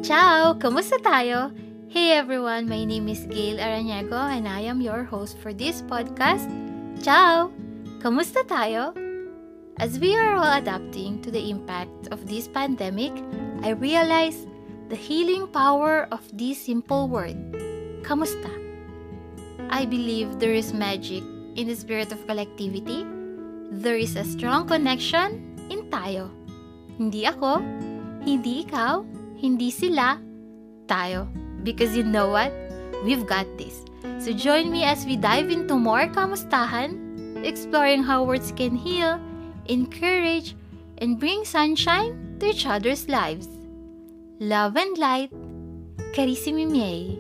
Ciao! Kamusta tayo? Hey everyone, my name is Gail Araniago and I am your host for this podcast. Ciao! Kamusta tayo? As we are all adapting to the impact of this pandemic, I realize the healing power of this simple word, kamusta. I believe there is magic in the spirit of collectivity. There is a strong connection in tayo. Hindi ako, hindi ikaw, hindi sila, tayo. Because you know what? We've got this. So join me as we dive into more kamustahan, exploring how words can heal, encourage, and bring sunshine to each other's lives. Love and light, Carissimi miei.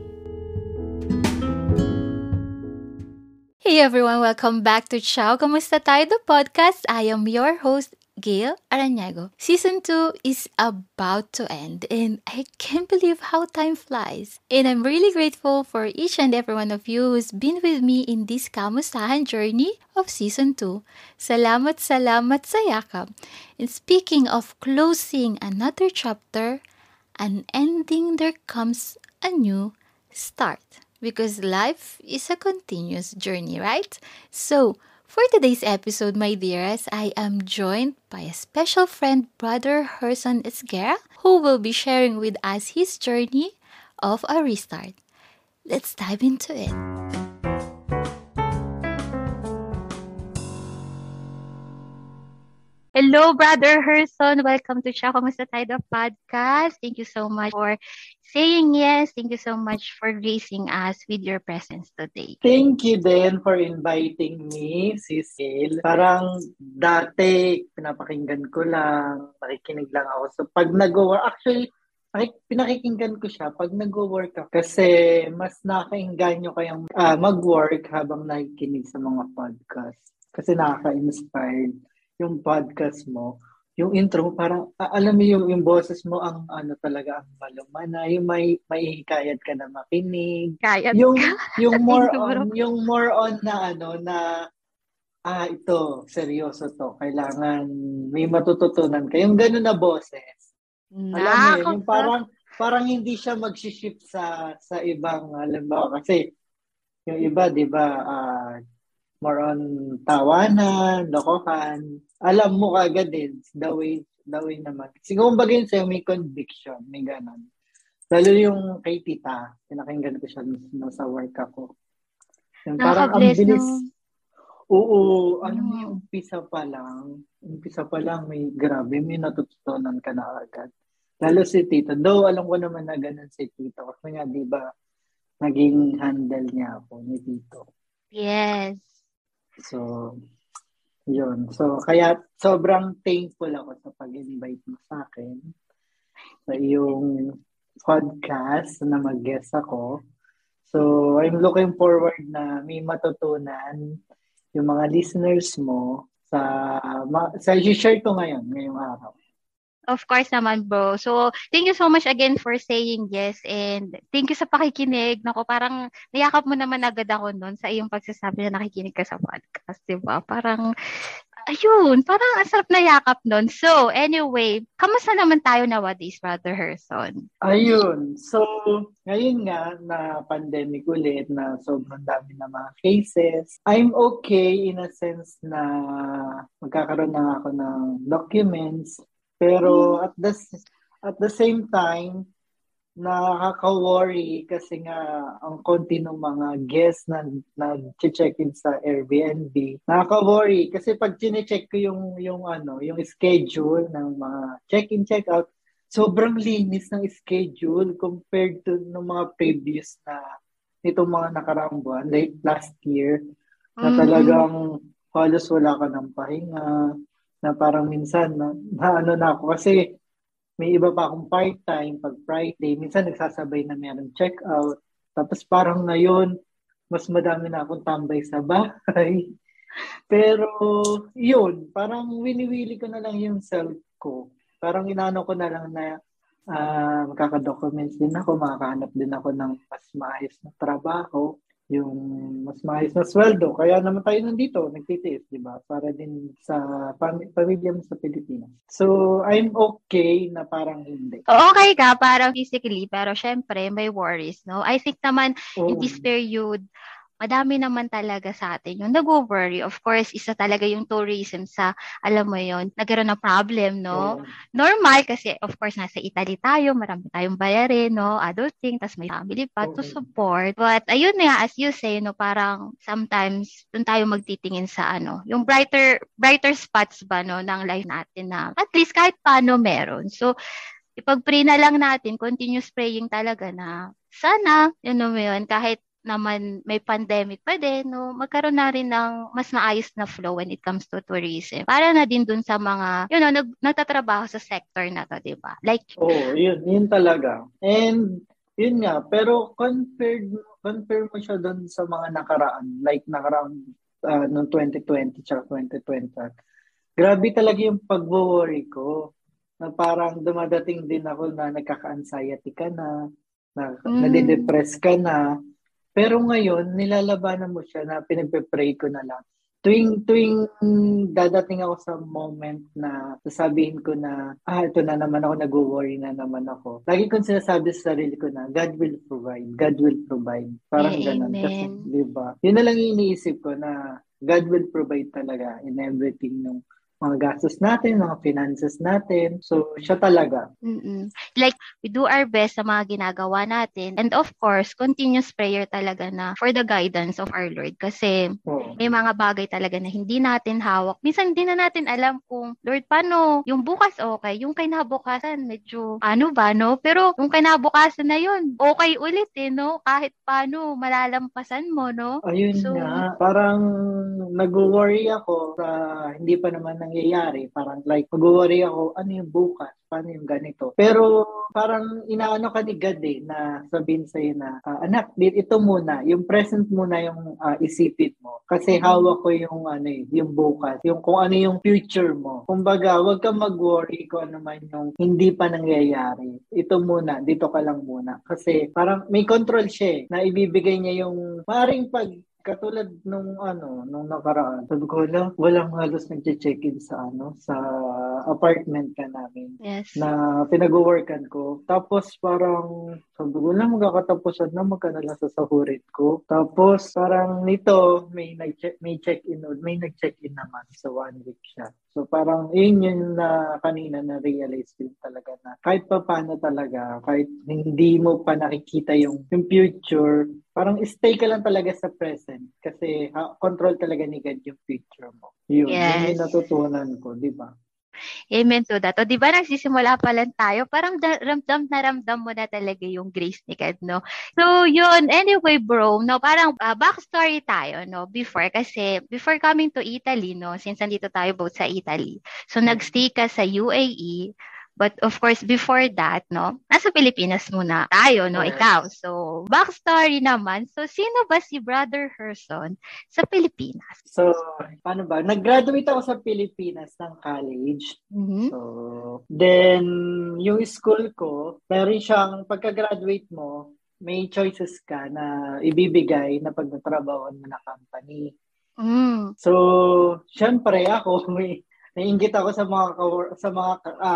Hey everyone, welcome back to Ciao! Kamusta tayo? The podcast. I am your host, Gail Araniago. Season 2 is about to end and I can't believe how time flies. And I'm really grateful for each and every one of you who's been with me in this kamustahan journey of Season 2. Salamat sa yakap. And speaking of closing another chapter, an ending, there comes a new start. Because life is a continuous journey, right? So, for today's episode, my dearest, I am joined by a special friend, Brother Herson Esguerra, who will be sharing with us his journey of a restart. Let's dive into it. Hello, Brother Herson. Welcome to Ciao! Kamusta tayo? The podcast. Thank you so much for saying yes. Thank you so much for gracing us with your presence today. Thank you din for inviting me, Sis Gail. Parang dati, pinapakinggan ko lang, nakikinig lang ako. So pag nag-work, actually, pinakikinggan ko siya pag nag-work ako. Kasi mas nakakainganyo kayang mag-work habang nakikinig sa mga podcast. Kasi nakaka-inspired yung podcast mo. Yung intro mo, parang, alam mo yung boses mo, ang talaga, ang malumana, yung may hikayat ka na makinig. Yung more on na ito, seryoso to. Kailangan may matututunan ka. Yung gano'n na boses. Alam mo yun, yung parang hindi siya mag-shift sa ibang, alam mo, kasi yung iba, di ba, more on tawanan, lokohan. Alam mo kagad din, the way naman. Siguro bagay sa'yo, may conviction, may ganon. Lalo yung kay tita, pinakinggan ko siya sa work ako. Yung parang ang bilis. Oo, alam mo yung umpisa pa lang, may grabe, may natutunan ka na agad. Lalo si tita, though alam ko naman na ganon si tita. Kasi nga, di ba, naging handle niya ako ni tito. Yes. So, yun. So, kaya sobrang thankful ako sa pag-invite mo sa akin sa iyong podcast na mag-guest ako. So, I'm looking forward na may matutunan yung mga listeners mo sa i-share ko ngayong araw. Of course naman, bro. So, thank you so much again for saying yes and thank you sa pakikinig. Naku, parang nayakap mo naman agad ako nun sa iyong pagsasabi na nakikinig ka sa podcast, di ba? Parang, ayun, parang ang sarap na yakap nun. So, anyway, kamusta naman tayo nowadays, Brother Herson? Ayun. So, ngayon nga na pandemic ulit na sobrang dami na mga cases. I'm okay in a sense na magkakaroon na ako ng documents. Pero at the same time, nakaka-worry kasi nga ang konti ng mga guests na check-in sa Airbnb. Nakaka-worry kasi pag chine-check ko yung schedule ng mga check-in, check-out, sobrang linis ng schedule compared to ng mga previous na itong mga nakaraang buwan, like last year, na talagang halos wala ka ng pahinga, na parang minsan na ako kasi may iba pa akong part-time pag Friday. Minsan nagsasabay na meron check-out. Tapos parang ngayon, mas madami na akong tambay sa bahay. Pero yun, parang winiwili ko na lang yung self ko. Parang inaano ko na lang na magkaka-documents din ako, makakahanap din ako ng mas maayos na trabaho. yung mas maayos na sweldo. Kaya naman tayo nandito, nagtitiis, di ba? Para din sa pamilya mo sa Pilipinas. So, I'm okay na parang hindi. Okay ka, parang physically, pero syempre, may worries, no? I think naman, in Oo. this period, madami naman talaga sa atin yung nag-worry. Of course, isa talaga yung tourism sa, alam mo yon, nagkaroon ng problem, no? Oo. Normal kasi, of course, nasa Italy tayo, marami tayong bayarin, no? Adulting, tas may family pa to Oo. support. But, ayun nga, as you say, no, parang sometimes, dun tayo magtitingin sa yung brighter spots ba, no, ng life natin na at least kahit paano meron. So, ipag-pray na lang natin, continuous praying talaga na sana, yun mo yun, kahit naman may pandemic pa din, no, magkaroon na rin ng mas maayos na flow when it comes to tourism. Para na din dun sa mga, nagtatrabaho sa sector na to, di ba? Like, Oo, yun talaga. And, yun nga, pero compare mo siya doon sa mga nakaraan, like nakaraan noong 2020 tsaka 2020. Grabe talaga yung pag-worry ko na parang dumadating din ako na nagkaka-anxiety ka na nade-depress ka na. Pero ngayon, nilalabanan mo siya na pinagpe-pray ko na lang. Tuwing dadating ako sa moment na sasabihin ko na, ito na naman ako, nag-worry na naman ako. Lagi kong sinasabi sa sarili ko na, God will provide, God will provide. Parang ganun. Kasi, amen. di ba? Yun na lang yung iniisip ko na God will provide talaga in everything ng mga gastos natin, mga finances natin. So, siya talaga. Mm-mm. Like, we do our best sa mga ginagawa natin. And of course, continuous prayer talaga na for the guidance of our Lord. Kasi Oo. may mga bagay talaga na hindi natin hawak. Minsan hindi na natin alam kung, Lord, paano? Yung bukas okay, yung kinabukasan medyo ano ba, no? Pero yung kinabukasan na yun, okay ulit no? Kahit paano, malalampasan mo, no? Ayun So, nga, parang nag-worry ako sa hindi pa naman nangyayari. Parang like, nag-worry ako, ano yung bukas? Paano yung ganito? Pero parang inaano ka ni God na sabihin sa'yo na, anak, ito muna, yung present muna yung isipin mo. Kasi hawak ko yung yung bukas, yung kung ano yung future mo. Kumbaga, wag kang mag-worry kung ano man yung hindi pa nangyayari. Ito muna, dito ka lang muna. Kasi parang may control siya na ibibigay niya yung maring pag katulad nung nakaraan. Sabi ko, walang halos nag-check-in sa apartment ka namin yes. na pinag-workan ko. Tapos parang sabi ko lang magkakatapusan na magkano lang sa sahurit ko. Tapos parang nito may check-in may nag-check-in naman sa 1 week siya. So parang yun na kanina na-realize ko talaga na kahit pa paano talaga, kahit hindi mo pa nakikita yung future, parang stay ka lang talaga sa present kasi control talaga ni God yung future mo. Yun yung Yes. natutunan ko, di ba? Amen to that. O, di ba nagsisimula pa lang tayo, parang ramdam na ramdam mo na talaga yung grace ni God, no? So, yun. Anyway, bro, no, parang backstory tayo, no, before coming to Italy, no, since nandito tayo both sa Italy. So, nagstay ka sa UAE, but of course, before that, no, nasa Pilipinas muna tayo, no, Oo. ikaw. So, backstory naman. So, sino ba si Brother Herson sa Pilipinas? So, paano ba? Nag-graduate ako sa Pilipinas ng college. Mm-hmm. So, then, yung school ko, meron siyang, pagka-graduate mo, may choices ka na ibibigay na pag natrabahoan mo na company. Mm. So, syempre ako, naiinggit ako sa mga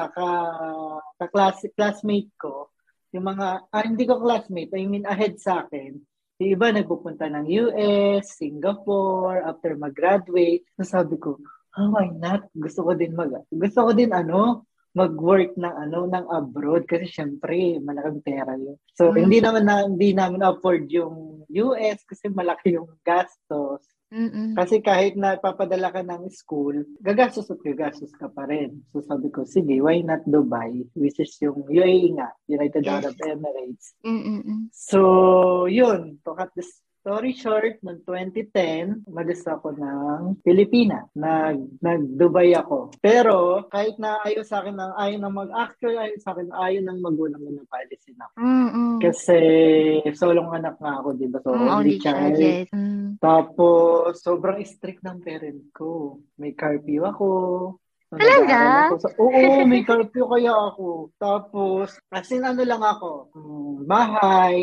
classmate ko. Yung mga, hindi ko classmate, I mean ahead sa akin. Yung iba nagpupunta ng US, Singapore, after mag-graduate. So sabi ko, why not? Gusto ko din mag-work ng abroad kasi syempre malaking pera yun. So hindi namin afford yung US kasi malaki yung gastos. Mm-mm. Kasi kahit na papadala ka ng school, gagastos ka pa rin. So sabi ko, sige, why not Dubai? Which is yung UAE nga, United Yes. Arab Emirates. Mm-mm. So, yun. To cut the story short, noong 2010, umalis ako ng Pilipinas. Nag-Dubai ako. Pero, kahit na ayaw sa akin ayaw sa akin, ayaw ng magulang ko na paalisin ako. Mm-mm. Kasi, solong anak nga ako, di ba? So, only child. Yes. Tapos, sobrang strict ng parent ko. May curfew ako. Talaga? Oo, may curfew kaya ako. Tapos, as in lang ako. Bahay,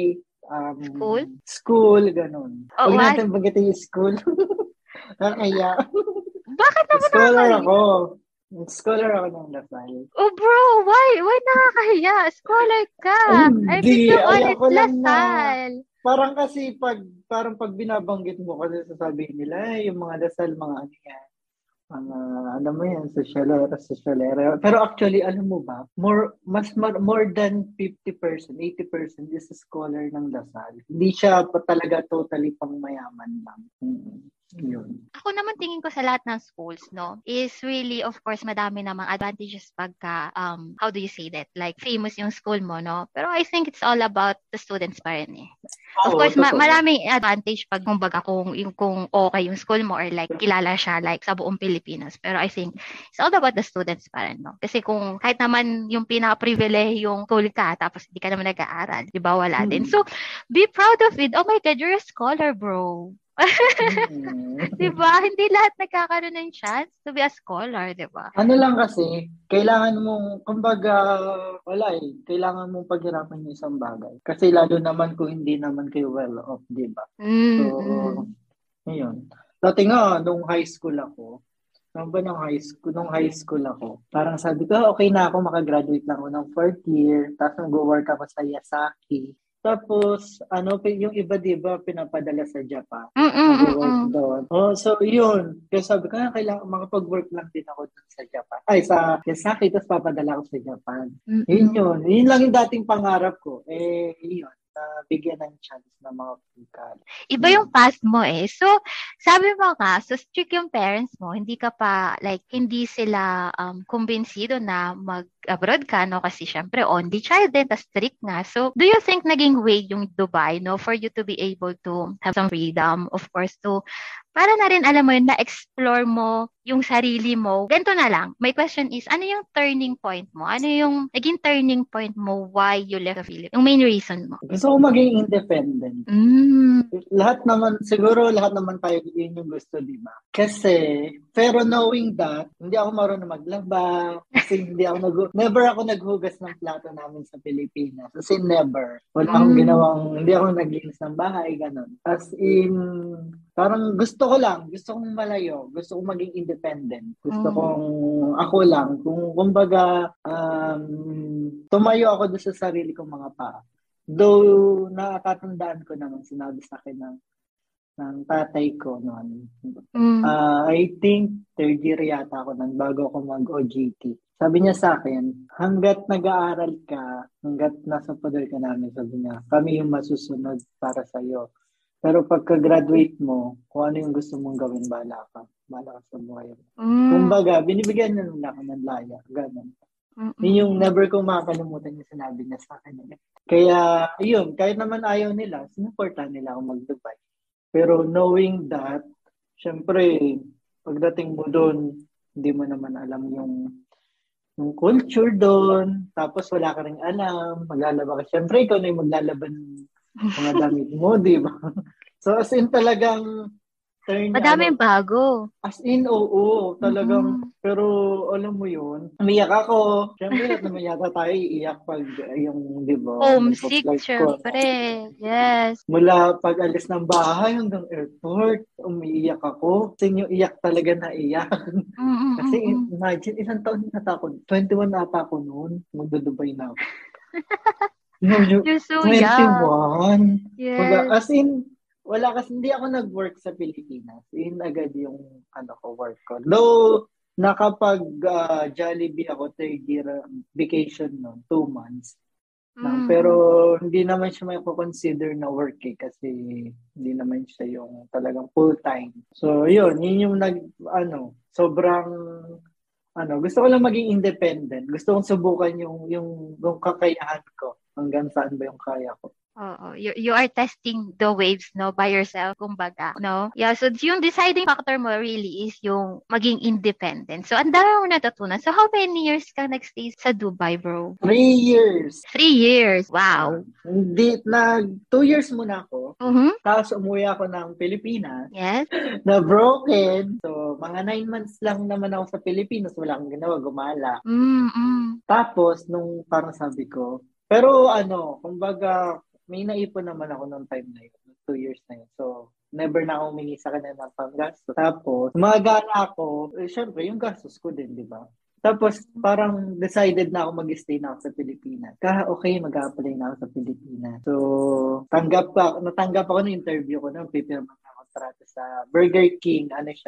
School? School, ganun. Oh, Huwag what? natin bagitin yung school. Kaya, Bakit naman scholar nakakahiya? ako. Scholar ako ng Lasal. Oh, bro, why? Why nakakahiya? Scholar ka. I mean, Hindi, come on, ayaw it's ko lang na, Lasal. parang kasi parang pag binabanggit mo kasi sasabihin nila, yung mga Lasal, mga ano yan, mga, ano mo yan, sosyalera. Pero actually, alam mo ba, more than 50%, 80% is a scholar ng Lasal. Hindi siya pa talaga totally pang mayaman lang. Yun. Ako naman tingin ko sa lahat ng schools, no, is really, of course, madami namang advantages pagka, how do you say that? Like, famous yung school mo, no? Pero I think it's all about the students pa rin eh. Of Oo, course, totoo. maraming advantage pag kumbaga kung okay yung school mo or like kilala siya like sa buong Pilipinas. Pero I think it's all about the students pa rin, no? Kasi kung kahit naman yung pinaka-privilege yung school ka tapos hindi ka naman nag-aaral, di ba wala din. So, be proud of it. Oh my God, you're a scholar, bro. Di ba? Hindi lahat nagkakaroon ng chance to be a scholar, di ba? Ano lang kasi, kailangan mong, kumbaga, wala eh, kailangan mong paghirapan yung isang bagay. Kasi lalo naman kung hindi naman kayo well off, di ba? So, yun. Dati nga, nung high school ako, nung high school ako, parang sabi ko, okay na ako, makagraduate lang ako ng 4th year, tapos nag-work ako sa Yasaki. Tapos, yung iba, di ba, pinapadala sa Japan. Nag-work doon. Oh, so, yun. Kaya sabi ko, kailangan makapag-work lang din ako doon sa Japan. Ay, sa Yasaki, tapos papadala ako sa Japan. Yun. Yun lang yung dating pangarap ko. Yun. Bigyan ng chance ng mga pagkal. Iba yung past mo eh. So, sabi mo nga, so strict yung parents mo, hindi ka pa, like, hindi sila kumbinsido na mag-abroad ka, no? Kasi syempre, only child din, tas strict nga. So, do you think naging way yung Dubai, no? For you to be able to have some freedom, of course, to para na rin, alam mo yun, na-explore mo yung sarili mo. Ganito na lang. My question is, ano yung turning point mo? Ano yung naging turning point mo why you left the Philippines? Yung main reason mo? Gusto ko maging independent. Lahat naman tayo yun yung gusto, di ba? Kasi, pero knowing that, hindi ako marunong maglaba, kasi never ako naghugas ng plato namin sa Pilipinas. Kasi never. Wala akong hindi ako naglinis ng bahay, ganun. As in, parang gusto kong malayo, gusto kong maging independent. Gusto kong, ako lang, kumbaga, tumayo ako doon sa sarili kong mga paa. Though, nakakatandaan ko naman, sinabi sa akin ng tatay ko noon. I think 3rd year yata ako nun bago ako mag-OJT. Sabi niya sa akin, hanggat nag-aaral ka, hanggat nasa poder ka namin, sabi niya, kami yung masusunod para sa'yo. Pero pagka-graduate mo, kung ano yung gusto mong gawin, bahala ka sa buhay mo. Kumbaga, binibigyan niya nila ako ng laya. Ganun. Yun yung never kong makakalimutan yung sinabi niya sa akin. Kaya, yun, kahit naman ayaw nila, sinuportahan nila ako mag-Dubai. Pero knowing that, syempre, pagdating mo doon, hindi mo naman alam yung culture doon, tapos wala ka rin alam, maglalaba ka. Syempre, ikaw na yung maglalaban ng mga damit mo, di ba? So, as in talagang Madaming bago. As in, oo, talagang, pero alam mo yun, umiyak ako. Siyempre, lahat naman yata tayo iiyak pag yung, di ba? Homesick, syempre. Yes. Mula pag alis ng bahay hanggang airport, umiiyak ako. Kasi yung iyak talaga na iyak. Kasi imagine, isang taon na ako, 21 na ata ako noon, magdudubay na ako. You're so 21. young. Yes. As in, wala kasi hindi ako nag-work sa Pilipinas. Yun agad yung work ko. Though nakapag Jollibee ako 3rd year vacation noon, 2 months. Pero hindi naman siya may consider na work kasi hindi naman siya yung talagang full-time. So yun yung sobrang gusto ko lang maging independent. Gusto kong subukan yung kakayahan ko. Hanggang saan ba yung kaya ko. Oo. You are testing the waves, no, by yourself, kumbaga, no? Yeah, so yung deciding factor mo really is yung maging independent. So, ang dami mo natutunan. So, how many years ka nag-stay sa Dubai, bro? 3 years. 3 years. Wow. 2 years muna ako. Tapos umuwi ako ng Pilipinas. Yes. Na broken. So, mga 9 months lang naman ako sa Pilipinas. Wala akong ginawa, gumala. Tapos, nung parang sabi ko, pero kumbaga, may naipon naman ako nung time na yun, 2 years na yun. So, never na ako humingi sa kanya ng panggastos. Tapos, mga gala ako, syempre, yung gastos ko din, di ba? Tapos, parang decided na ako mag-stay na ako sa Pilipinas. Okay, mag-apply na ako sa Pilipinas. So, natanggap ako ng interview ko nung pipirma na kontrata sa Burger King,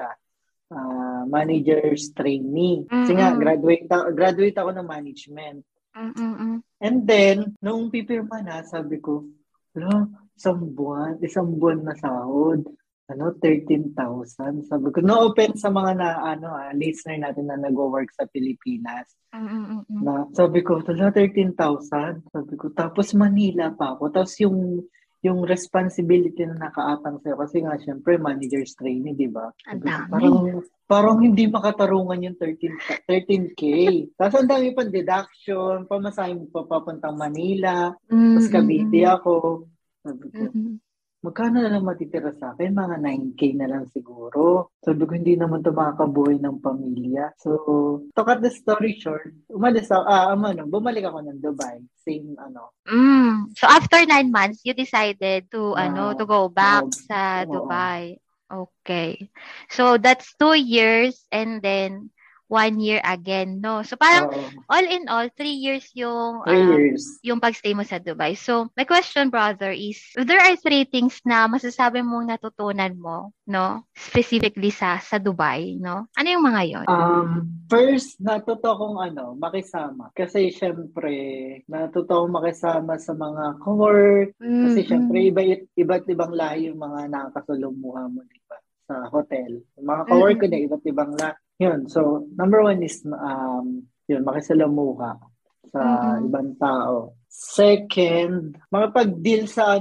manager's trainee. Kasi nga, graduate ako ng management. And then, nung pipirma na, sabi ko, isang buwan na sahod. 13,000. Sabi ko, no open sa mga listener natin na nag-work sa Pilipinas. Na, sabi ko, 13,000. Sabi ko, tapos Manila pa ako. Tapos yung responsibility na nakaatang sa'yo. Kasi nga, syempre, manager's trainee, di ba? Parang hindi makatarungan yung 13K. Tapos ang dami pang deduction, pamasahe mo pa papuntang Manila, tapos Cavite ako. Sabi ko, magkano na lang matitira sa akin? Mga 9K na lang siguro. Sabi ko, hindi naman ito makakabuhay ng pamilya. So, to cut the story short, bumalik ako ng Dubai. Same, So, after 9 months, you decided to go back sa Dubai. Okay. So, that's 2 years and then 1 year again, no? So, parang all in all, 3 years yung 3 years. Yung pagstay mo sa Dubai. So, my question, brother, is if there are 3 things na masasabi mong natutunan mo, no? Specifically sa Dubai, no? Ano yung mga yon? First, natuto akong makisama. Kasi, syempre, natuto akong makisama sa mga cohort. Kasi, syempre, iba't ibang lahi yung mga nakakasalumuha mo, di ba? Sa hotel. Yung mga cohort ko na iba't ibang lahi. Yun. So, number 1 is, makisalamuha sa ibang tao. Second, makapag-deal sa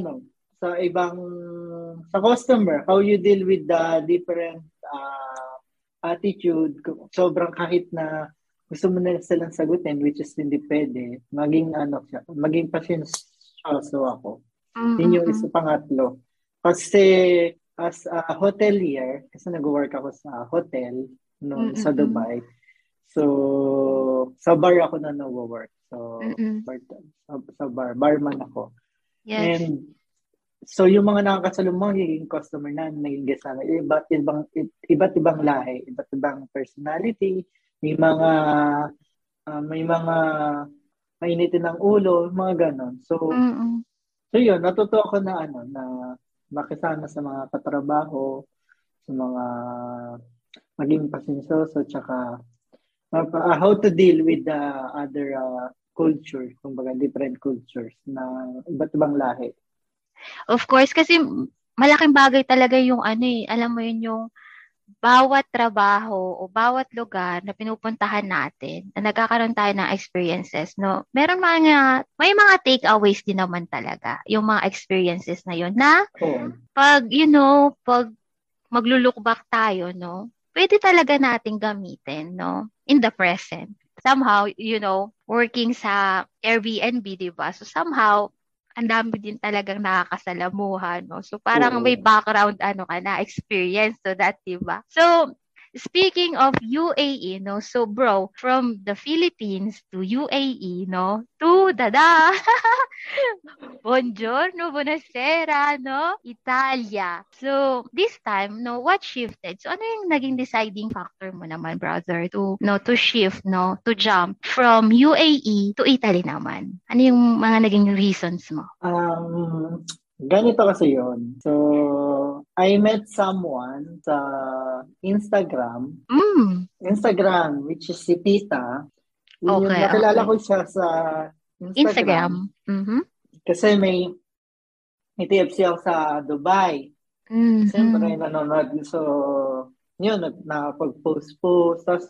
customer. How you deal with the different attitude. Sobrang kahit na gusto mo na silang sagutin, which is hindi pwede, maging pasensyoso ako. Yun yung isa pangatlo. Kasi, as a hotelier, kasi nag-work ako sa hotel, sa Dubai. So, sa bar ako na nag-work. So, sa barman ako. Yes. And, so yung mga nakakasalubong, yung customer na, naging guest namin, iba't ibang lahi, iba't ibang personality, may mga mainitin ng ulo, mga ganon. So yun, natuto ako na makisama sa mga katrabaho, sa mga maging pasensyoso, tsaka how to deal with the other cultures, kumbaga different cultures na iba't ibang lahi. Of course, kasi malaking bagay talaga yung alam mo yun, yung bawat trabaho o bawat lugar na pinupuntahan natin, na nagkakaroon tayo ng experiences, no? May mga takeaways din naman talaga, yung mga experiences na yun, na pag maglo-look back tayo, no? Pwede talaga nating gamitin, no? In the present. Somehow, working sa Airbnb, diba? So somehow, ang dami din talagang nakakasalamuhan, no? So parang may background experience to that, diba? So speaking of UAE, no? So bro, from the Philippines to UAE, no? To Buongiorno, buonasera, no? Italia. So this time, no, what shifted? So ano yung naging deciding factor mo naman, brother, to shift, no, to jump from UAE to Italy naman? Ano yung mga naging reasons mo? Ganito kasi yun. So, I met someone sa Instagram. Instagram, which is si Tita. Nakilala ko siya sa Instagram. Kasi may TFC ako sa Dubai. Siyempre, nanonood. So, yun, nakapag-post. Tapos,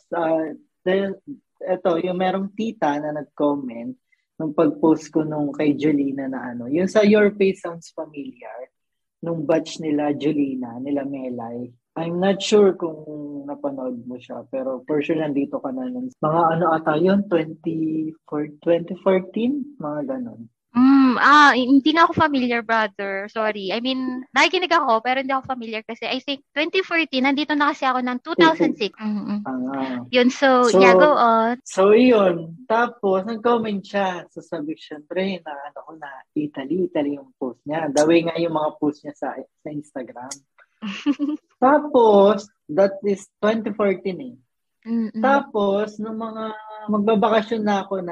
yung merong tita na nag-comment nung pag-post ko nung kay Julina na yung sa Your Face Sounds Familiar, nung batch nila Julina, nila Melay. I'm not sure kung napanood mo siya, pero for sure nandito ka na nun. Mga ata yun, 2014, mga ganon. Hindi nga ako familiar, brother. Sorry. I mean, nakikinig ako, pero hindi ako familiar kasi I think 2014, nandito na kasi ako ng 2006. Yun, so, yeah, go on. So, yun. Tapos, nag-comment siya. So, sabi ko, syempre, na ano ko na, Italy yung post niya. The way nga yung mga post niya sa Instagram. Tapos, that is 2014 eh. Tapos, nung mga magbabakasyon na ako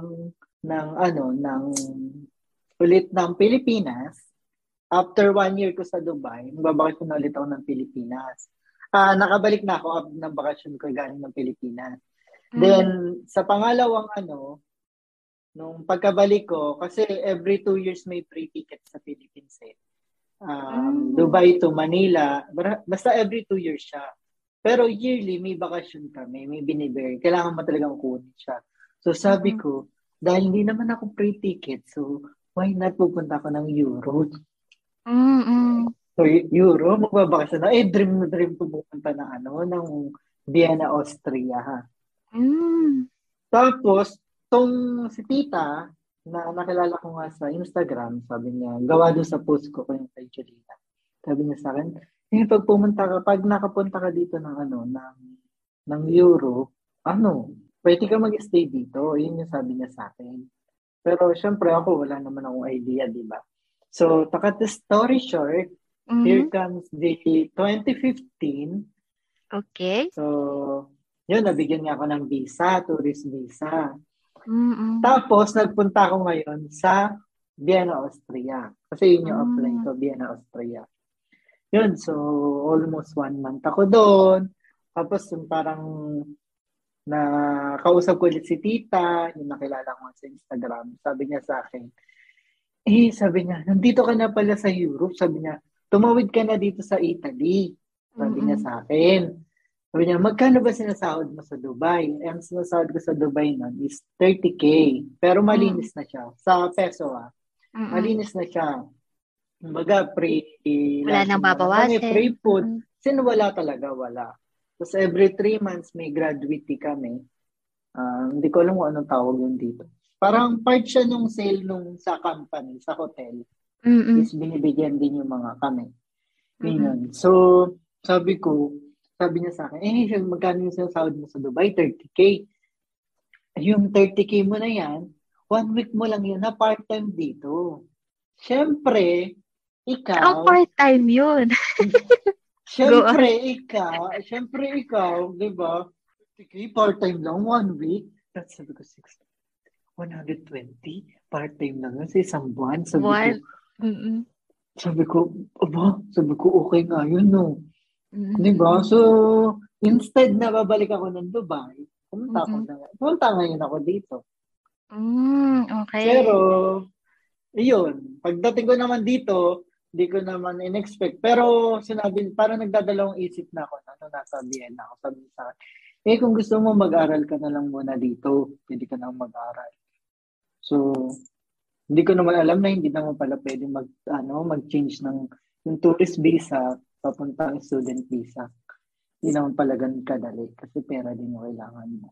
ng ulit ng Pilipinas, after 1 year ko sa Dubai, magbabakasyon na ulit ako ng Pilipinas. Nakabalik na ako ng bakasyon ko galing ng Pilipinas. Then, sa pangalawang nung pagkabalik ko, kasi every 2 years may free ticket sa Philippines eh. Dubai to Manila, basta every 2 years siya. Pero yearly, may bakasyon kami, may binibigay. Kailangan mo talagang kunin siya. So sabi ko, dahil hindi naman ako free ticket, so why not pupunta ako ng Europe? So Europe, magbabakasyon na. Dream ko pupunta na ng Vienna, Austria. Tapos, tong si tita, na nakilala ko nga sa Instagram, sabi niya, gawa doon sa post ko yung kay Julina. Sabi niya sa akin, pag nakapunta ka dito ng Europe, pwede ka mag-stay dito. Yun yung sabi niya sa akin. Pero syempre ako, wala naman akong idea, di ba? So, to cut the story short, here comes the 2015. Okay. So, yun, nabigyan niya ako ng visa, tourist visa. Tapos, nagpunta ako ngayon sa Vienna, Austria. Kasi yun yung apply ko, Vienna, Austria. Yun, so almost 1 month ako doon. Tapos yung parang kausap ko ulit si tita, yung nakilala ko sa Instagram. Sabi niya sa akin, nandito ka na pala sa Europe. Sabi niya, tumawid ka na dito sa Italy. Sabi niya sa akin. Sabi niya, magkano ba sinasahod mo sa Dubai? Ang sinasahod ko sa Dubai nun is 30K. Pero malinis na siya. Sa peso malinis na siya. Kumbaga, wala nang babawasin. Free food. Sino wala talaga, wala. Tapos every 3 months may gratuity kami. Hindi ko alam kung anong tawag yun dito. Parang part siya nung sale sa company, sa hotel. Is binibigyan din yung mga kami. Yun. So, sabi niya sa akin, magkano yung sinasahod mo sa Dubai? 30K. Yung 30K mo na yan, 1 week mo lang yun na part-time dito. Siyempre, ikaw... Ang part-time yun. Siyempre, ikaw, di ba? 30K, part-time lang, 1 week. That's sabi ko, 120? Part-time lang yun sa isang buwan. Sabi ko, okay nga yun, no? Diba? So, instead na babalik ako ng Dubai, pumunta ngayon ako dito. Okay. Pero, yun, pagdating ko naman dito, hindi ko naman in-expect. Pero, parang nagdadalawang isip na ako nasa Vienna ako. Sabi sa akin, kung gusto mo mag-aral ka na lang muna dito, pwede ka na mag-aral. So, hindi ko naman alam na hindi naman pala pwede mag-change yung tourist visa papunta ang student visa. Hindi naman pala ganun kadali kasi pera din yung kailangan mo.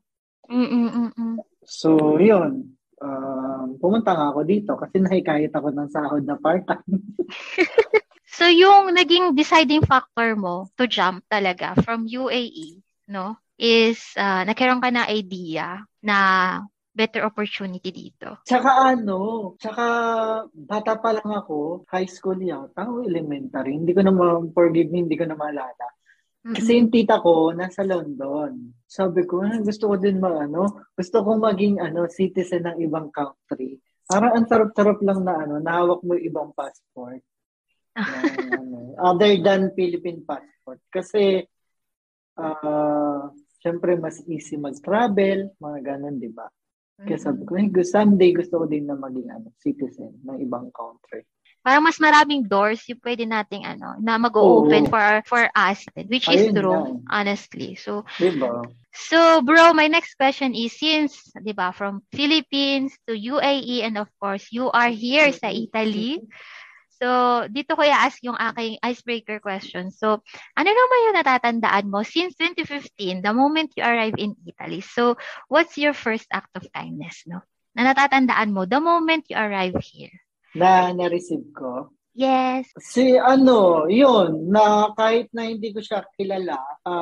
So, yun. Pumunta nga ako dito kasi nahikayat ako ng sahod na part-time. So, yung naging deciding factor mo to jump talaga from UAE, no, is nagkaroon ka na idea na better opportunity dito. Tsaka bata pa lang ako, high school yata, elementary. Hindi ko na maalala. Kasi yung tita ko, nasa London. Sabi ko, gusto ko din gusto ko maging citizen ng ibang country. Parang ang sarap-sarap lang na nahawak mo yung ibang passport. Other than Philippine passport. Kasi, syempre mas easy mag-travel, mga ganun, di ba? Kaya sabi ko, someday gusto ko din na maging citizen ng ibang country. Parang mas maraming doors yung pwede nating na mag-open for us, which is true, honestly. So, diba? So, bro, my next question is, since, diba, from Philippines to UAE, and of course, you are here sa Italy. So, dito ko i-ask yung aking icebreaker question. So, ano naman yung natatandaan mo since 2015, the moment you arrive in Italy? So, what's your first act of kindness, no? na natatandaan mo the moment you arrive here? Na-receive ko? Yes. Yun, na kahit na hindi ko siya kilala,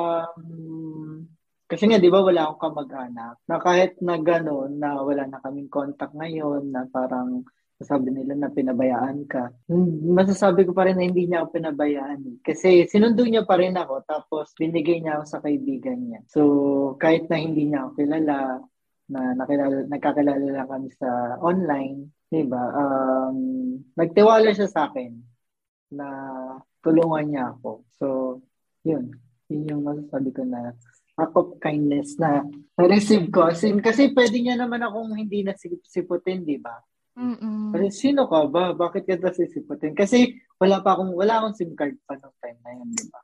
kasi nga, di ba, wala akong kamag-anak, na kahit na gano'n, na wala na kaming contact ngayon, na parang sabi nila na pinabayaan ka. Masasabi ko pa rin na hindi niya ako pinabayaan. Kasi sinundo niya pa rin ako, tapos binigay niya ako sa kaibigan niya. So, kahit na hindi niya ako kilala, na nagkakilala lang kami sa online, diba? Nagtiwala siya sa akin na tulungan niya ako. So, yun. Yun yung masasabi ko na act of kindness na na-receive ko. Kasi pwede niya naman akong hindi nasisiputin, di ba? Kasi sino ka ba? Bakit ka nasisiputin? Kasi wala akong SIM card pa noong time na yun, di ba?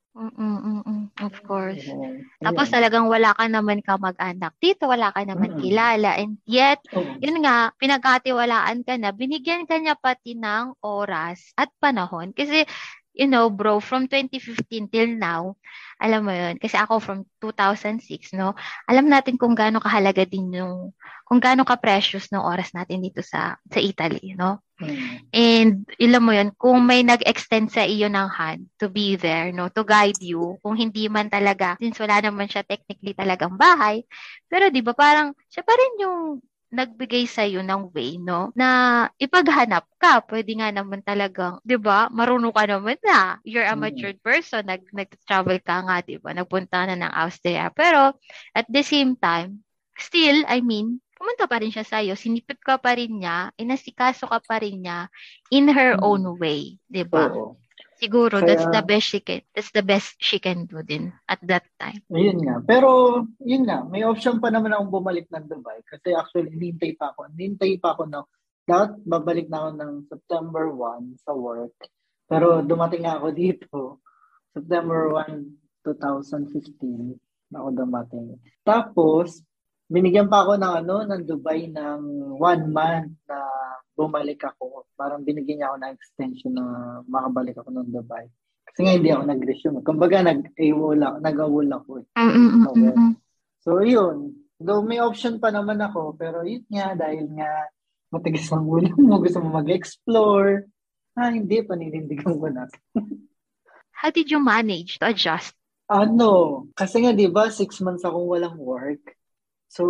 Of course. Tapos talagang wala ka naman kamag-anak dito, wala ka naman kilala. And yet, yun nga, pinagkatiwalaan ka na, binigyan ka niya pati ng oras at panahon. Kasi, bro, from 2015 till now, alam mo yun, kasi ako from 2006, no, alam natin kung gaano kahalaga din kung gaano ka-precious ng oras natin dito sa Italy, no? And alam mo yun, kung may nag-extend sa iyo ng hand to be there, no, to guide you, kung hindi man talaga, since wala naman siya technically talagang bahay, pero di ba parang siya pa rin yung nagbigay sa iyo ng way, no, na ipaghanap ka. Pwede nga naman talagang, di ba, marunong ka naman na. You're a matured person, nag-travel ka nga, di ba, nagpunta na ng Austria. Pero at the same time, still, pumunta pa rin siya sa'yo, sinipit ka pa rin niya, inasikaso ka pa rin niya in her own way, di ba? Siguro, that's the best she can do din at that time. Ayun nga. Pero, yun nga, may option pa naman akong bumalik ng Dubai kasi actually, hinintay pa ako na dapat babalik na ako ng September 1 sa work. Pero dumating ako dito, September 1, 2015, ako dumating. Tapos, binigyan pa ako ng Dubai ng 1 month na bumalik ako. Parang binigyan niya ako ng extension na makabalik ako ng Dubai. Kasi nga hindi ako nag-resume. Kumbaga, nag-awol ako. Okay. So, yun. Though may option pa naman ako, pero yun nga, dahil nga matigas ang ulo mo, gusto mo mag-explore. Hindi, paninindigan ko na. How did you manage to adjust? Kasi nga, di ba, 6 months akong walang work. So,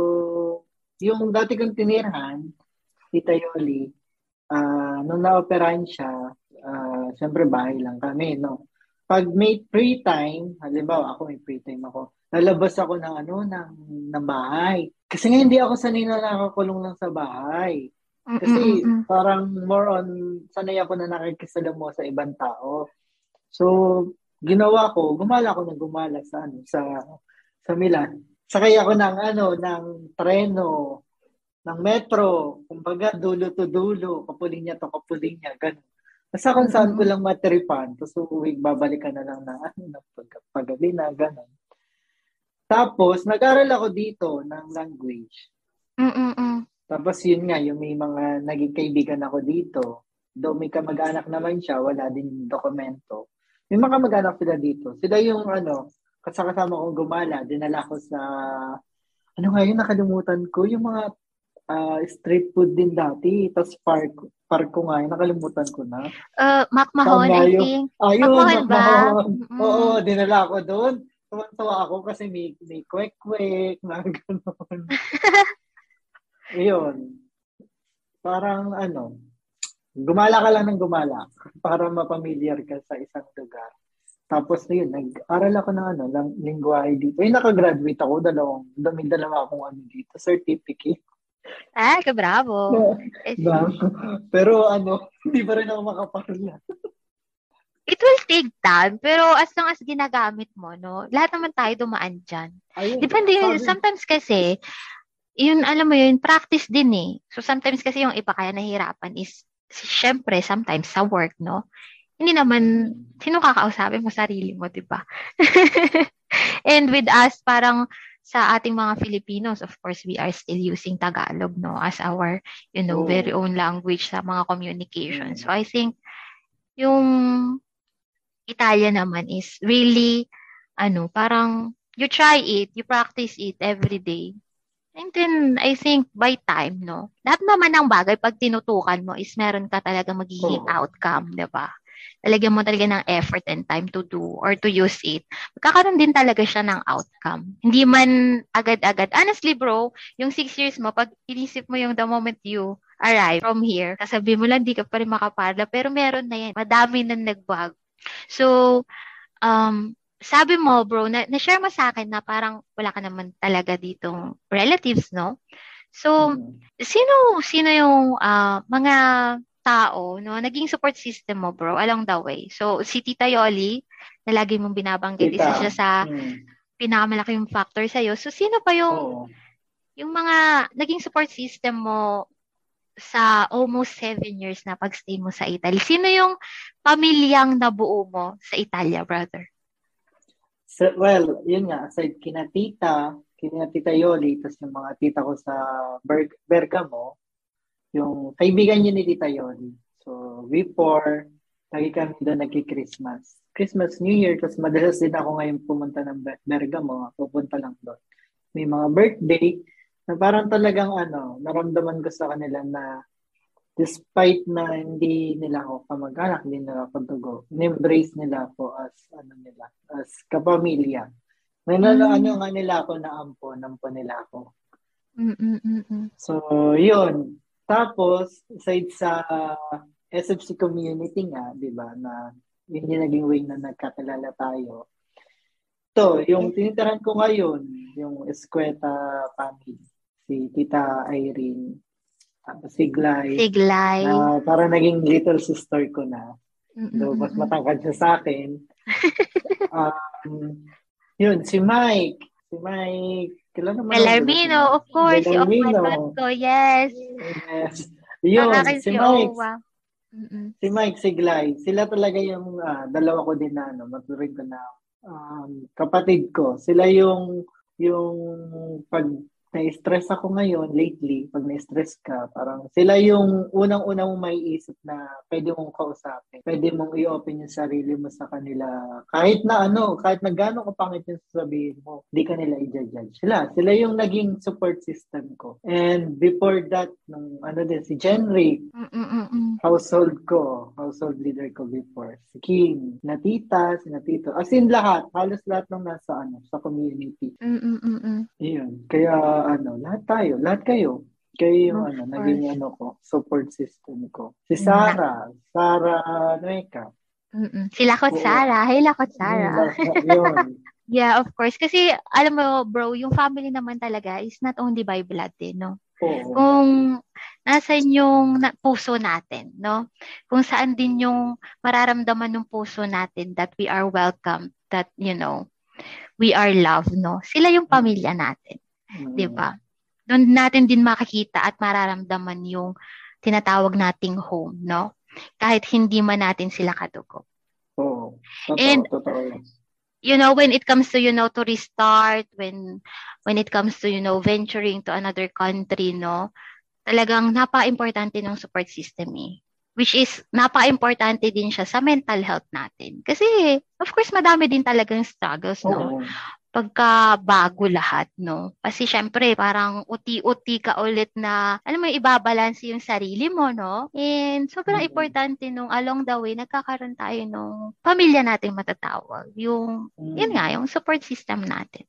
yung dati kong tinirhan, Tita Yoli, nung na-operahan siya, syempre bahay lang kami, no? Pag may free time, halimbawa ako may free time ako, lalabas ako ng bahay. Kasi nga hindi ako sanay na nakakulong lang sa bahay. Kasi parang more on, sanay ako na nakikisalamuha sa ibang tao. So, ginawa ko, gumala sa Milan. Sakay ako ng treno, ng metro, kumbaga dulo to dulo, kapulinya to kapulinya, ganun. Basta kung saan ko lang matripan, tapos babalik ka na lang ng paggabi na, ganun. Tapos, nag-aral ako dito ng language. Tapos yun nga, yung may mga naging kaibigan ako dito, though may kamag-anak naman siya, wala din dokumento. May mga kamag-anak sila dito. Sila yung kasama kong gumala, dinala ko sa, nakalimutan ko, yung mga street food din dati, tapos park ko nga, nakalimutan ko na. McMahon, I think. McMahon ba? Oo, dinala ko doon. Tuwan-tuwa ako kasi may kwek-kwek, na gano'n. Ayun. Parang gumala ka lang ng gumala para mapamilyar ka sa isang lugar. Tapos yun, nag-aral ako ng lingwahe dito. Nakagraduate ako, may dalawa akong dito, certificate. Bravo. Pero hindi pa rin ako makaparla. It will take time, pero as long as ginagamit mo, no, lahat naman tayo dumaan dyan. Depende sometimes kasi, yun, alam mo yun, practice din eh. So sometimes kasi yung iba kaya nahihirapan is, syempre, sometimes sa work, no? Hindi naman, sino kakausapin mo? Sarili mo, di ba? And with us, parang sa ating mga Filipinos, of course, we are still using Tagalog, no? As our, very own language sa mga communication. So I think, yung Italian naman is really, parang, you try it, you practice it every day. And then, I think by time, no? Lahat naman ng bagay, pag tinutukan mo, is meron ka talaga magiging outcome, di ba? Talagyan mo talaga ng effort and time to do or to use it. Magkakaroon din talaga siya ng outcome. Hindi man agad-agad. Honestly, bro, yung 6 years mo, pag inisip mo yung the moment you arrive from here, sasabi mo lang, di ka pa rin makaparla, pero meron na yan. Madami na nagbago. So, sabi mo, bro, na-share mo sa akin na parang wala ka naman talaga ditong relatives, no? So, sino yung mga tao, no, naging support system mo, bro, along the way? So, si Tita Yoli, na lagi mong binabanggit, isa siya sa pinakamalaking factor sa'yo. So, sino pa yung mga naging support system mo sa almost 7 years na pag-stay mo sa Italy? Sino yung pamilyang nabuo mo sa Italia, brother? So, well, yun nga, aside kina Tita Yoli, tapos yung mga tita ko sa Bergamo, yung kaibigan niya ni Tita Yoli. So, before, lagi kami doon nagki-Christmas. Christmas, New Year, tapos madalas din ako ngayon pumunta ng Bergamo, pupunta lang doon. May mga birthday, na parang talagang naramdaman ko sa kanila na despite na hindi nila ako kamag-anak, hindi nila ako dugo, in-embrace nila ako as kapamilya. Ano nga nila ako na nampo nila ako. So, yun. Tapos, aside sa SFC community nga, di ba, na yun yung naging way na nagkakilala tayo. So, yung tinitirahan ko ngayon, yung Escueta family, si Tita Irene, Siglay. Parang naging little sister ko na. So, mas matangkad siya sa akin. Yun, si Mike. Kilala mo Bellarmino, of course. Bellarmino. Yes. Yun, si Mike. Si Mike Siglay. Sila talaga yung dalawa ko din na, maturing ko na kapatid ko. Sila yung pag na-stress ako ngayon, lately, pag na-stress ka, parang sila yung unang-una mong maiisip na pwede mong kausapin. Pwede mong i-open yung sarili mo sa kanila. Kahit na gano'ng kapangit yung sasabihin mo, di ka nila i-judge. Sila yung naging support system ko. And before that, si Jenrick, household leader ko before. Si King, si Natito. As in lahat, halos lahat ng nasa sa community. Yun. Kaya lahat kayo yung naging support system ko. Si Sarah Nueca. Si Lakot Sarah. Hey, Lakot Sarah. Yun. Yeah, of course. Kasi, alam mo, bro, yung family naman talaga is not only by blood din, no? Kung nasan yung puso natin, no? Kung saan din yung mararamdaman ng puso natin that we are welcome, that, we are loved, no? Sila yung pamilya natin. Diba? Doon natin din makikita at mararamdaman yung tinatawag nating home, no? Kahit hindi man natin sila kadugo. Oo. Totoo. When it comes to, to restart, when it comes to, venturing to another country, no? Talagang napaka-importante ng support system Which is, napaka-importante din siya sa mental health natin. Kasi, of course, madami din talagang struggles, no? Pagka bago lahat, no? Kasi syempre, parang uti-uti ka ulit na, ibabalance yung sarili mo, no? And sobrang importante nung along the way, nagkakaroon tayo nung pamilya nating matatawag. Yun nga, yung support system natin.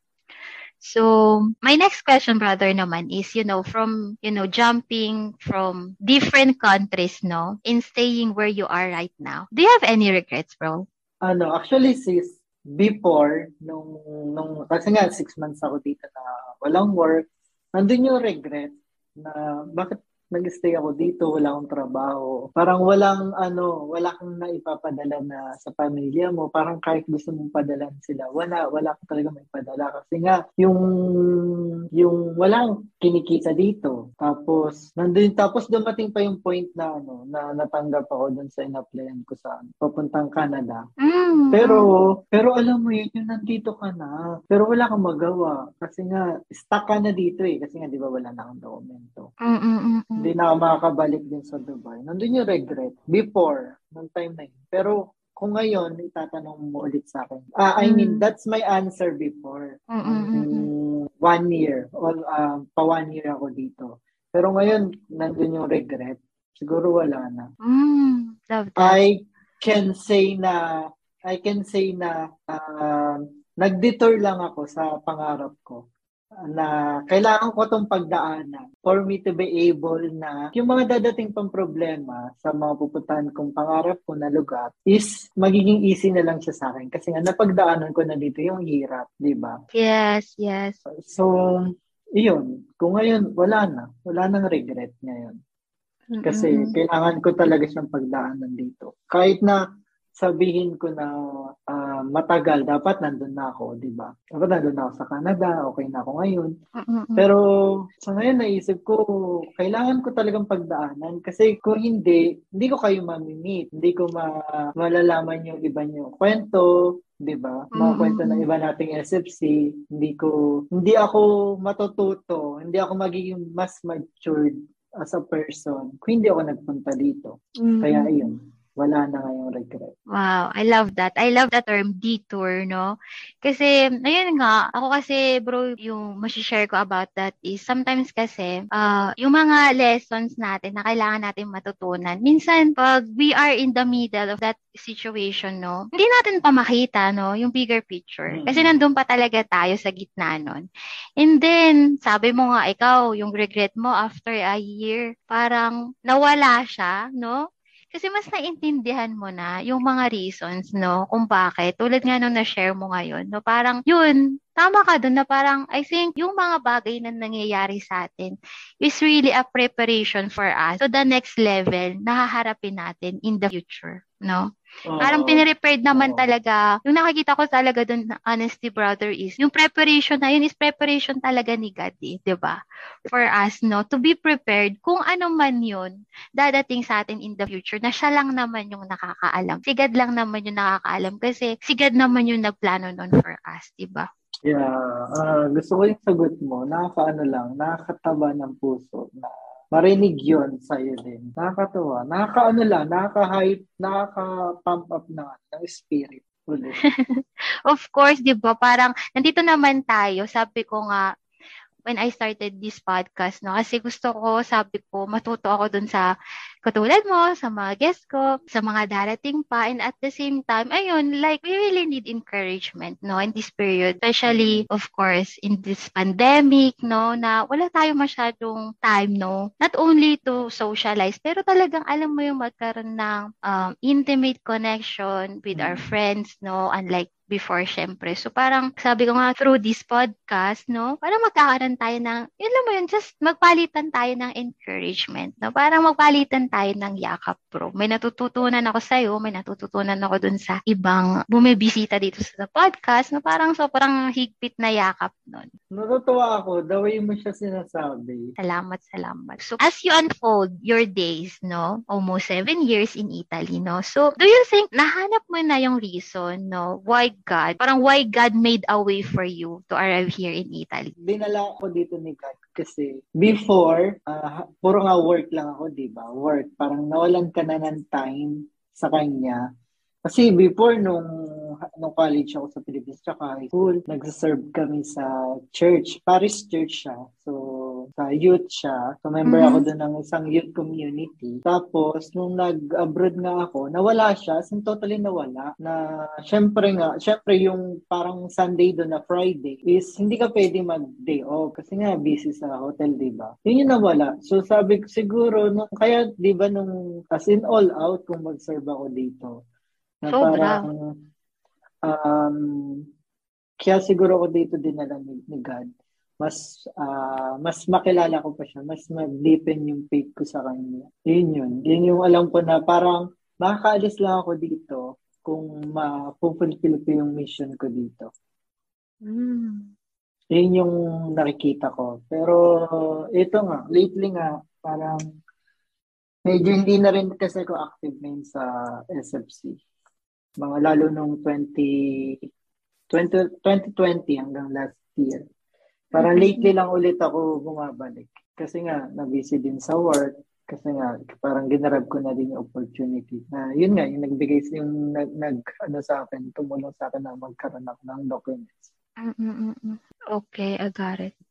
So, my next question, brother, naman is, from, jumping from different countries, no? In staying where you are right now. Do you have any regrets, bro? Actually, sis, before, kasi nga 6 months ako dito na walang work, nandun yung regret na bakit nag-stay ako dito, wala akong trabaho. Parang wala kang naipapadala na sa pamilya mo. Parang kahit gusto mong padalan sila, wala ka talaga maipadala. Kasi nga, yung walang kinikita dito. Tapos dumating pa yung point na natanggap ako dun sa in-applyan ko sa papuntang Canada. Pero alam mo yun, yung nandito ka na. Pero wala kang magawa. Kasi nga, stuck ka na dito Kasi nga, di ba, wala na akong dokumento. Hindi na ako makakabalik din sa Dubai. Nandun yung regret. Before, nung time na yun. Pero kung ngayon, itatanong mo ulit sa akin. I mean, that's my answer before. 1 year. Pa 1 year ako dito. Pero ngayon, nandun yung regret. Siguro wala na. Love that. I can say na nag-detour lang ako sa pangarap ko na kailangan ko itong pagdaanan for me to be able na yung mga dadating pang problema sa mga pupuntahan kong pangarap ko na lugar is magiging easy na lang siya sa akin kasi nga napagdaanan ko na dito yung hirap, di ba? Yes. So, iyon. Kung ngayon, wala nang regret ngayon. Kasi kailangan ko talaga siyang pagdaanan dito. Kahit na sabihin ko na matagal, dapat nandun na ako, di ba? Dapat nandun na ako sa Canada, okay na ako ngayon. Pero sa ngayon naisip ko, kailangan ko talagang pagdaanan kasi kung hindi ko kayo mamimit. Hindi ko malalaman yung iba nyo kwento, di ba? Mga kwento ng iba nating SFC, hindi ako matututo, hindi ako magiging mas matured as a person kung hindi ako nagpunta dito. Kaya ayun. Wala na ngayong regret. Wow, I love that. I love the term detour, no? Kasi, ayun nga, ako kasi, bro, yung masishare ko about that is sometimes kasi, yung mga lessons natin na kailangan natin matutunan, minsan, pag we are in the middle of that situation, no, hindi natin pa makita, no, yung bigger picture. Kasi nandun pa talaga tayo sa gitna nun. And then, sabi mo nga, ikaw, yung regret mo after a year, parang nawala siya, no? Kasi mas naintindihan mo na yung mga reasons, no, kung bakit. Tulad nga nung na-share mo ngayon, no, parang yun, tama ka dun na parang I think yung mga bagay na nangyayari sa atin is really a preparation for us to the next level na haharapin natin in the future, no? Parang piniprepared naman talaga. Yung nakikita ko talaga dun, honestly, brother, is yung preparation na yun is preparation talaga ni God, eh, di ba? For us, no, to be prepared kung ano man yun dadating sa atin in the future na siya lang naman yung nakakaalam. Si God lang naman yung nakakaalam kasi si God naman yung nagplano nun for us, di ba? Yeah, gusto ko yung sagot mo. Nakakataba ng puso na marinig yun sa'yo din. Nakakatawa. Nakaka-hype, nakaka-pump up ng spirit. Of course, di ba? Parang nandito naman tayo. Sabi ko nga, when I started this podcast, no, kasi sabi ko, matuto ako dun sa katulad mo, sa mga guests ko, sa mga darating pa, and at the same time, ayun, like, we really need encouragement, no, in this period, especially, of course, in this pandemic, no, na wala tayo masyadong time, no, not only to socialize, pero talagang alam mo yung magkaroon ng intimate connection with our friends, no, unlike before, syempre. So, parang sabi ko nga, through this podcast, no, parang magkakaroon tayo ng, yun lang mo yun, just magpalitan tayo ng encouragement, no, parang magpalitan tayo ng yakap, bro. May natututunan ako sa'yo, may natututunan ako dun sa ibang bumibisita dito sa podcast, no, parang sobrang higpit na yakap nun. Natutuwa ako, the way mo siya sinasabi. Salamat. So, as you unfold your days, no, almost 7 years in Italy, no, so, do you think, nahanap mo na yung reason, no, why God made a way for you to arrive here in Italy? Dinala ako dito ni God kasi before, puro nga work lang ako, di ba? Work. Parang nawalan ka na ng time sa kanya. Kasi before, nung college ako sa Philippines tsaka high school, nagsaserve kami sa church. Paris church siya. So, sa youth siya. So, member ako doon ng isang youth community. Tapos, nung nag-abroad nga ako, nawala siya. So, totally nawala. Na, syempre yung parang Sunday doon na Friday is hindi ka pwede mag-day off. Kasi nga, busy sa hotel, di ba? Yun yung nawala. So, sabi ko siguro, kaya, di ba, as in all out, kung mag-serve ako dito. Na parang, kaya siguro ako dito din alam ni God. Mas makilala ko pa siya. Mas mag-deepen yung faith ko sa kanya. Yun yung alam ko na parang makakaalis lang ako dito kung ma-fulfill ko yung mission ko dito. Yun yung nakikita ko. Pero ito nga, lately nga, parang medyo hindi na rin kasi ako active ngayon sa SFC. Lalo nung 2020 hanggang last year. Parang lately lang ulit ako bumabalik. Kasi nga, na-busy din sa work. Kasi nga, parang ginarab ko na din yung opportunity. Na yun nga, yung nagbigay, yung sa akin, tumulong sa akin na magkaroon ako ng documents. Okay, I got it.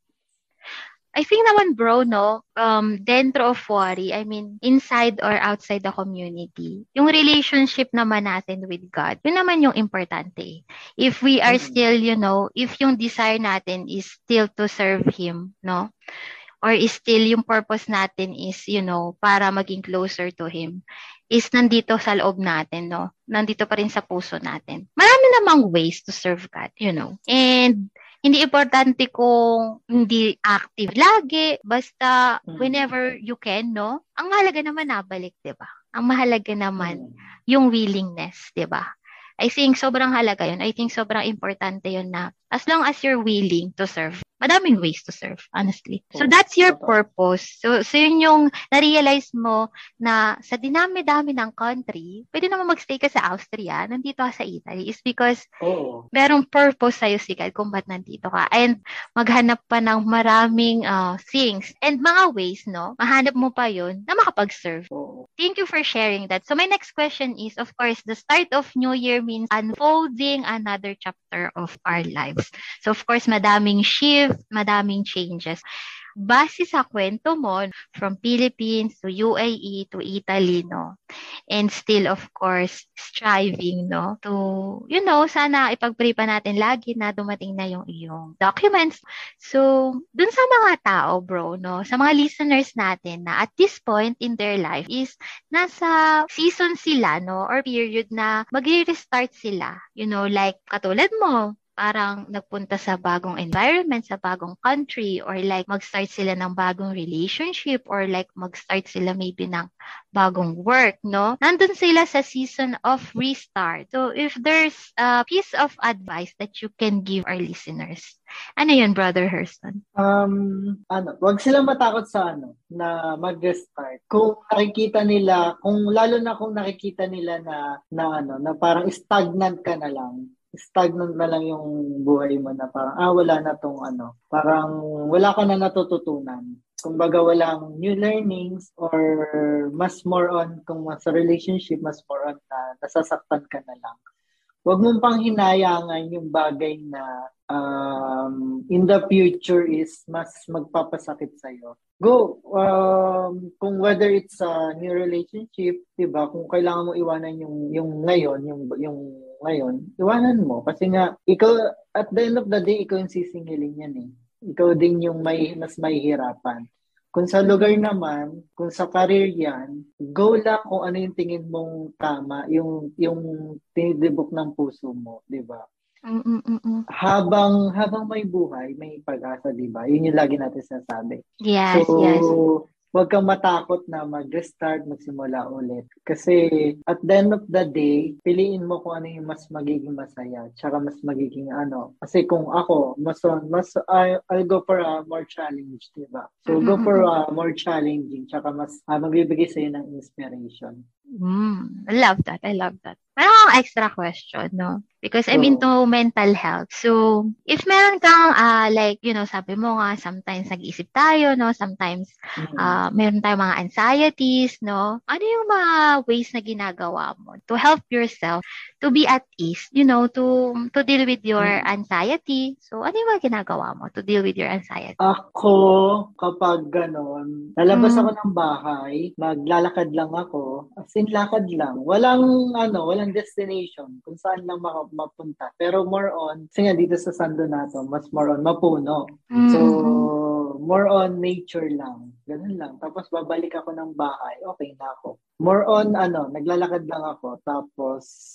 I think naman bro, no, dentro of Wari, I mean, inside or outside the community, yung relationship naman natin with God, yun naman yung importante. If we are still, if yung desire natin is still to serve Him, no, or is still yung purpose natin is, para maging closer to Him, is nandito sa loob natin, no? Nandito pa rin sa puso natin. Marami namang ways to serve God, And hindi importante kung hindi active lagi, basta whenever you can, no? Ang mahalaga naman nabalik, 'di ba? Ang mahalaga naman yung willingness, 'di ba? I think sobrang halaga yun. I think sobrang importante yun na as long as you're willing to serve, madaming ways to serve, honestly. So that's your purpose. So yun yung na-realize mo na sa dinami-dami ng country, pwede naman magstay ka sa Austria, nandito ka sa Italy, is because merong purpose sa'yo si God kung ba't nandito ka. And maghanap pa ng maraming things and mga ways, no? Mahanap mo pa yun na makapag-serve. Thank you for sharing that. So my next question is, of course, the start of New Year means unfolding another chapter of our lives. So of course, madaming shift, madaming changes. Base sa kwento mo, from Philippines to UAE to Italy, no? And still, of course, striving, no? To, sana ipag-pray pa natin lagi na dumating na yung iyong documents. So, dun sa mga tao, bro, no? Sa mga listeners natin na at this point in their life is nasa season sila, no? Or period na mag-restart sila. Like katulad mo, parang nagpunta sa bagong environment, sa bagong country, or like mag-start sila ng bagong relationship, or like mag-start sila maybe ng bagong work, no? Nandun sila sa season of restart. So if there's a piece of advice that you can give our listeners, ano yun, Brother Hurston? Wag silang matakot sa na mag-restart. Kung nakikita nila, lalo na kung nakikita nila na parang stagnant ka na lang, stagnant na lang yung buhay mo na parang, wala na tong parang wala ka na natututunan. Kumbaga walang new learnings or mas more on, kung sa relationship, mas more on na nasasaktan ka na lang. Huwag mong pang hinayangan yung bagay na in the future is mas magpapasakit sa'yo. Go! Kung whether it's a new relationship, diba? Kung kailangan mo iwanan yung ngayon, yung ngayon, iwanan mo. Kasi nga, ikaw, at the end of the day, ikaw yung sisingilin yan eh. Ikaw din yung mas mahihirapan. Kung sa lugar naman, kung sa career yan, go lang kung ano yung tingin mong tama, yung tinidibok ng puso mo, di ba? Habang may buhay, may pag-asa, di ba? Yun yung lagi natin sinasabi. Yes, so, yes. Huwag kang matakot na mag-restart, magsimula ulit. Kasi at the end of the day, piliin mo kung ano yung mas magiging masaya, tsaka mas magiging Kasi kung ako, I'll go for a more challenge, diba? So go for a more challenging, tsaka mas magbibigay sa'yo ng inspiration. I love that. Meron akong extra question, no? Because I'm into mental health. So, if meron kang, sabi mo nga, sometimes nag-iisip tayo, no? Sometimes, meron tayong mga anxieties, no? Ano yung mga ways na ginagawa mo to help yourself to be at ease, to deal with your anxiety? So, ano yung mga ginagawa mo to deal with your anxiety? Ako, kapag ganon, lalabas ako ng bahay, maglalakad lang ako, as in lakad lang. Walang destination kung saan lang mapunta. Pero more on, kasi nga dito sa San Donato, mas more on mapuno. So, more on nature lang. Ganun lang. Tapos babalik ako ng bahay, okay na ako. More on, naglalakad lang ako. Tapos,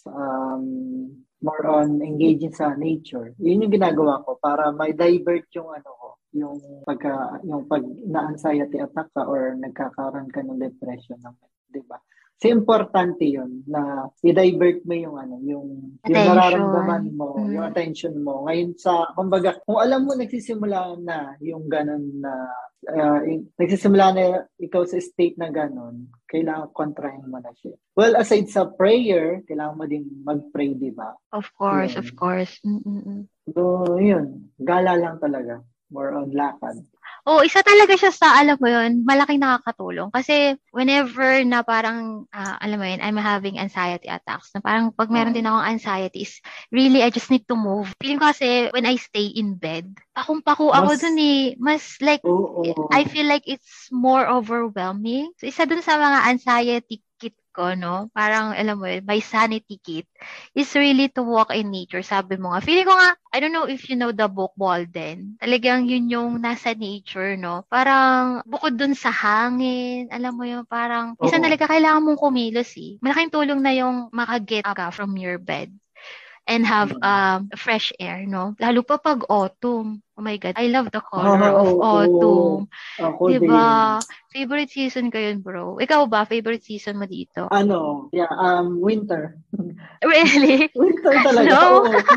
more on engaging sa nature. Yun yung ginagawa ko para may divert yung yung pag na-anxiety attack ka or nagkakaroon ka ng depression, di ba? So, importante yun na i-divert mo yung nararamdaman mo, yung attention mo. Ngayon kumbaga, kung alam mo nagsisimula na yung ganun na, nagsisimula na ikaw sa state na ganun, kailangan kontrahin mo na siya. Well, aside sa prayer, kailangan mo din mag-pray, di ba? Of course, of course. So, yun. Gala lang talaga. More on lakad. Isa talaga siya sa, alam mo yun, malaking nakakatulong. Kasi whenever na parang, alam mo yun, I'm having anxiety attacks, na parang pag meron din akong anxiety is really, I just need to move. Feeling ko kasi when I stay in bed, pakong-pako ako dun eh. Mas like, I feel like it's more overwhelming. So, isa dun sa mga anxiety kit ko, no? Parang, alam mo yun, my sanity kit is really to walk in nature. Sabi mo nga, feeling ko nga, I don't know if you know the book Walden. Talagang yun yung nasa nature, no? Parang bukod dun sa hangin, alam mo yun, parang isa talaga kailangan mong kumilos eh. Malaking tulong na yung makaget ka from your bed and have fresh air, no? Lalo pa pag autumn. Oh my God, I love the color of autumn. Ako diba? din. Favorite season ko yun, bro. Ikaw ba? Favorite season mo dito? Winter. Really? Winter talaga. Snow?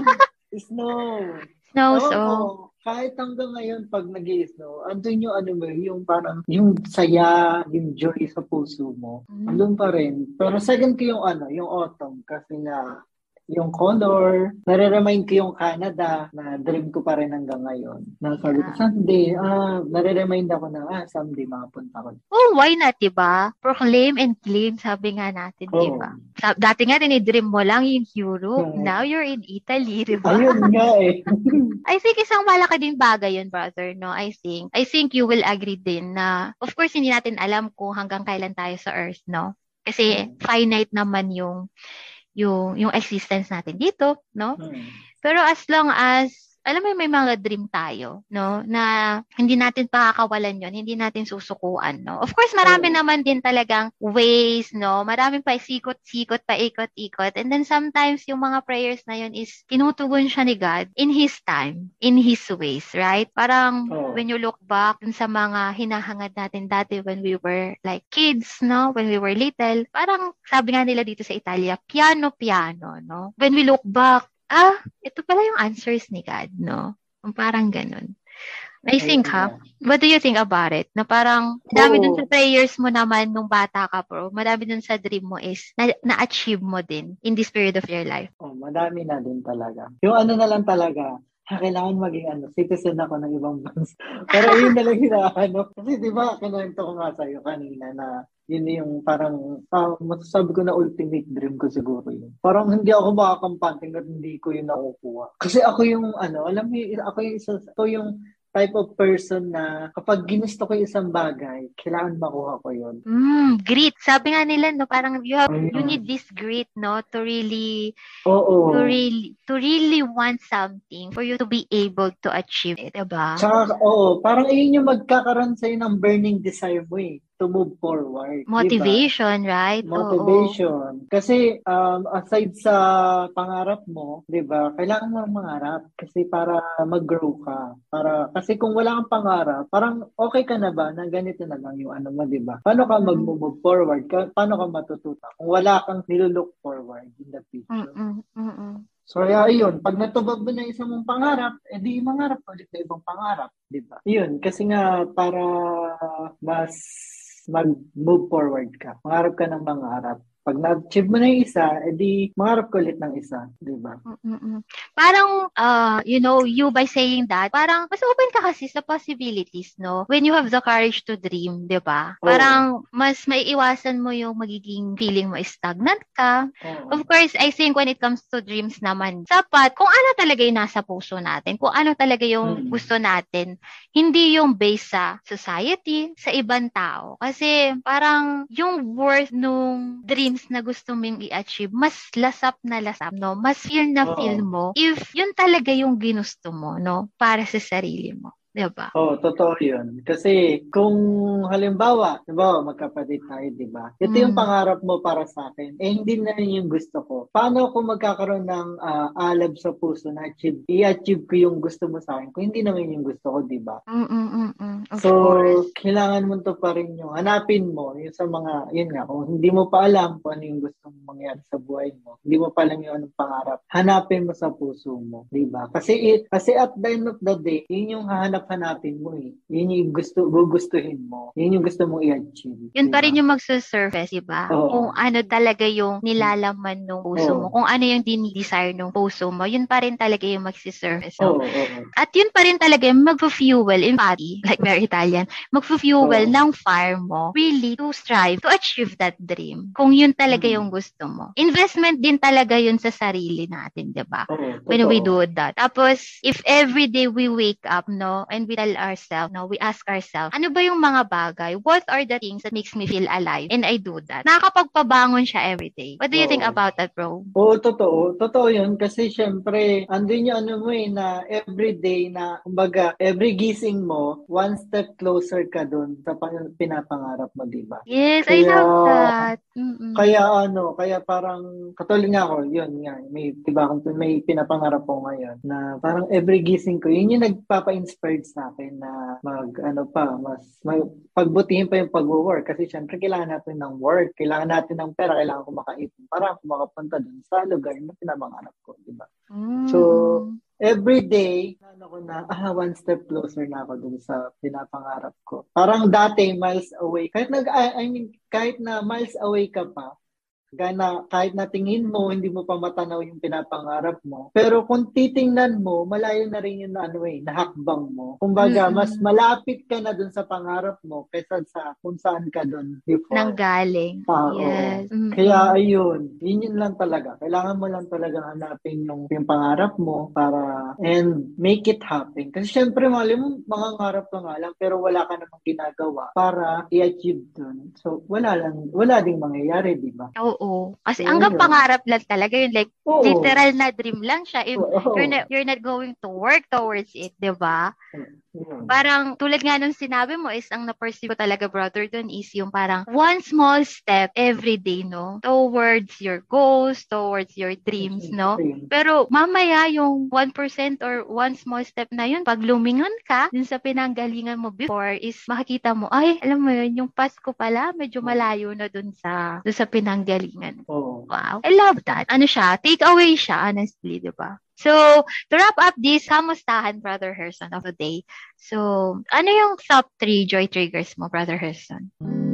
Snow. So. Kahit hanggang ngayon pag nag-i-snow, andun yung parang, yung saya, yung joy sa puso mo. Andun pa rin. Pero second ko yung autumn. Kasi nga, yung color, nare-remind ko yung Canada na dream ko pa rin hanggang ngayon. Sabi ko, someday, nare-remind ako na, someday makapunta ko. Why not, diba? Proclaim and claim, sabi nga natin, diba? Dati nga, dinidream mo lang yung Europe. Now you're in Italy, diba? Ayun nga eh. I think isang malaki din bagay yun, brother, no? I think you will agree din na, of course, hindi natin alam kung hanggang kailan tayo sa Earth, no? Kasi finite naman yung existence natin dito, no? Pero as long as, alam mo, may mga dream tayo, no? Na hindi natin pakakawalan yon, hindi natin susukuan, no? Of course, marami naman din talagang ways, no? Maraming pa sikot-sikot, paikot-ikot. And then sometimes, yung mga prayers na yun is tinutugon siya ni God in His time, in His ways, right? Parang when you look back dun sa mga hinahangad natin dati when we were like kids, no? When we were little, parang sabi nga nila dito sa Italia, piano-piano, no? When we look back, ito pala yung answers ni God, no? Parang ganun. I think, what do you think about it? Na parang, dami dun sa prayers mo naman nung bata ka, bro. Madami dun sa dream mo is, na-achieve mo din in this period of your life. Madami na din talaga. Yung na lang talaga, kailangan maging citizen ako ng ibang bansa. Pero yun na lang kasi di ba, kinuwento ko nga sa'yo kanina na yun yung parang, masasabi ko na ultimate dream ko siguro yun. Parang hindi ako makakampante at hindi ko yun nakukuha. Kasi ako yung, alam mo, ako yung type of person na kapag ginusto ko yung isang bagay, kailangan makuha ko yun. Grit. Sabi nga nila, no, parang you need this grit, no, to really want something for you to be able to achieve it, diba? Tsaka, parang yun yung magkakaroon sa'yo ng burning desire mo eh, to move forward. Motivation, diba? Right? Motivation. Kasi, aside sa pangarap mo, diba, kailangan mo mangarap kasi para mag-grow ka. Kasi kung wala kang pangarap, parang okay ka na ba na ganito na lang yung mo, diba? Paano ka mag-move forward? Paano ka matututa? Kung wala kang nilook forward in the future. So, ayun, pag natubag mo na isang mong pangarap, di mangarap ulit na ibang pangarap, di ba? Yun, kasi nga para mas mag-move forward ka. Mangarap ka ng mangarap. Pag na-achieve mo na yung isa, edi mangarap ko ulit ng isa, di ba? Parang, you by saying that, parang mas open ka kasi sa possibilities, no? When you have the courage to dream, di ba? Parang mas may iwasan mo yung magiging feeling mo stagnant ka. Of course, I think when it comes to dreams naman, sapat kung ano talaga yung nasa puso natin, kung ano talaga yung gusto natin, hindi yung based sa society, sa ibang tao. Kasi parang yung worth nung dream na gusto mong i-achieve, mas lasap na lasap, no? Mas feel na feel mo if yun talaga yung ginusto mo, no? Para sa sarili mo. Diba? Totoo yun. Kasi kung halimbawa, magkapatid tayo, diba? Ito yung pangarap mo para sa akin. Hindi na rin yung gusto ko. Paano ako magkakaroon ng alab sa puso na i-achieve ko yung gusto mo sa akin kung hindi naman yung gusto ko, diba? So, kailangan mo to pa rin yung hanapin mo yung sa mga, yun nga, kung hindi mo pa alam kung ano yung gusto mong mangyari sa buhay mo, hindi mo pa alam yung anong pangarap, hanapin mo sa puso mo, diba? Kasi at the end of the day, yun yung hahanap hahanap-hanapin mo eh. Yun yung gugustuhin mo. Yun yung gusto mong i-achieve. Yun pa diba? rin yung magsusurface, diba? Oo. Kung ano talaga yung nilalaman ng puso mo, kung ano yung dinidesire ng puso mo, yun pa rin talaga yung magsusurface. So, at yun pa rin talaga yung mag-fuel, in body, like very Italian, mag-fuel ng fire mo really to strive to achieve that dream. Kung yun talaga yung gusto mo. Investment din talaga yun sa sarili natin, diba? When we do that. Tapos, if every day we wake up, no, and we tell ourselves, no, we ask ourselves, ano ba yung mga bagay? What are the things that makes me feel alive? And I do that. Nakakapagpabangon siya every day. What do you think about that, bro? Oo, totoo. Totoo yun. Kasi syempre, andun yung ano mo eh, na every day na, kumbaga, every gising mo, one step closer ka dun sa pinapangarap mo, diba? Yes, I love that. Kaya parang, katulad nga ako, yun nga, may pinapangarap ko ngayon, na parang every gising ko, yun yung nagpapa-inspired sa akin na pagbutihin pa yung pag-work. Kasi syempre, kailangan natin ng work, kailangan natin ng pera, kailangan ko makaipon para ako makapunta dun sa lugar na pinapangarap ko, diba? So, every day, one step closer na ako dun sa pinapangarap ko. Parang dati, miles away. Kahit na miles away ka pa, kahit na tingin mo, hindi mo pa matanaw yung pinapangarap mo. Pero kung titingnan mo, malayo na rin yung nahakbang mo. Kumbaga, mas malapit ka na dun sa pangarap mo kaysa sa kung saan ka dun before. Nanggaling. Yes. Kaya ayun, yun lang talaga. Kailangan mo lang talaga hanapin yung pangarap mo and make it happen. Kasi syempre, mali mo, mangangarap ka nga lang, pero wala ka namang ginagawa para i-achieve dun. So, wala ding mangyayari, di ba? Oo. Kasi hanggang pangarap lang talaga yun. Like, literal na dream lang siya. If you're not going to work towards it, di ba? Parang, tulad nga nung sinabi mo is, ang na-perceive ko talaga, brother, dun is yung parang one small step every day, no? Towards your goals, towards your dreams, no? Pero, mamaya yung 1% or one small step na yun, pag lumingon ka dun sa pinanggalingan mo before is makikita mo, ay, alam mo yun, yung past ko pala, medyo malayo na dun sa pinanggalingan. Wow. I love that. Ano siya? Take away siya, honestly, di ba? So, to wrap up this kamustahan, Brother Herson, of the day. So, ano yung top 3 joy triggers mo, Brother Herson?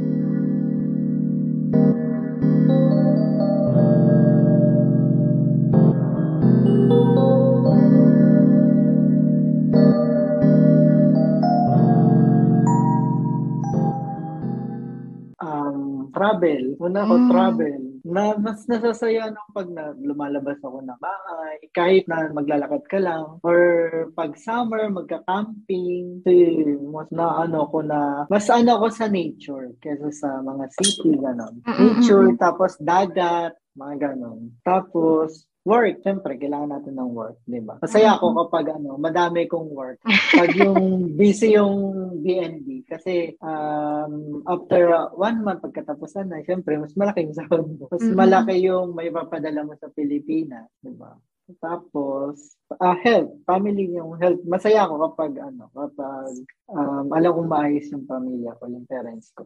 Travel. Una ko, travel. Na mas nasasaya nung pag lumalabas ako ng bahay, kahit na maglalakad ka lang, or pag summer, magka-camping, mas ako sa nature kaysa sa mga city, gano'n. Nature, tapos dagat, mga gano'n. Tapos, work, siyempre, kailangan natin ng work, di ba? Masaya ako kapag madami kong work. Pag yung busy yung BNB, kasi after 1 month, pagkatapusan na, siyempre, mas malaki yung sahod mo. Mas malaki yung may papadala mo sa Pilipinas, di ba? Tapos, health, family yung health. Masaya ako kapag alam kong maayos yung pamilya ko, yung parents ko.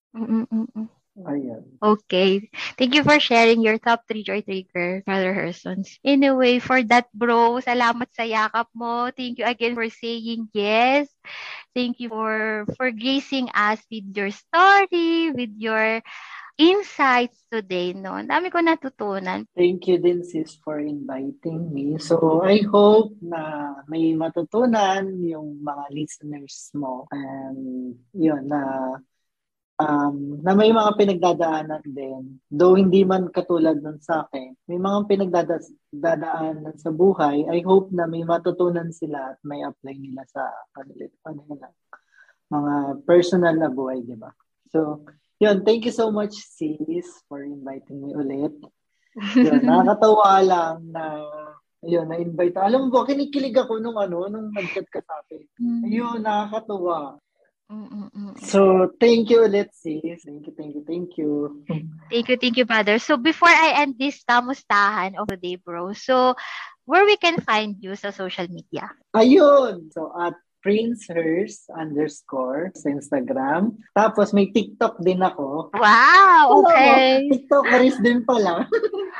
Ayan. Okay. Thank you for sharing your top 3 joy trigger, Brother Hersons. Anyway, for that, bro, salamat sa yakap mo. Thank you again for saying yes. Thank you for gracing us with your story, with your insights today, no? Ang dami ko natutunan. Thank you din, sis, for inviting me. So, I hope na may matutunan yung mga listeners mo. And, yun, na may mga pinagdadaanan din. Though hindi man katulad nun sa akin, may mga pinagdadaanan sa buhay. I hope na may matutunan sila at may apply nila sa kanila mga personal na buhay, di ba? So, yun, thank you so much, sis, for inviting me ulit. Yun, nakakatawa lang na na-invite. Alam mo ba, kinikilig ako nung nag-chat ka sa akin. Ayun, nakakatawa. So, thank you ulit, sis. Thank you. Thank you, brother. So, before I end this kamustahan of the day, bro, so, where we can find you sa social media? Ayun! So, at princehers_ sa Instagram. Tapos, may TikTok din ako. Wow! Okay. TikTokeries din pala.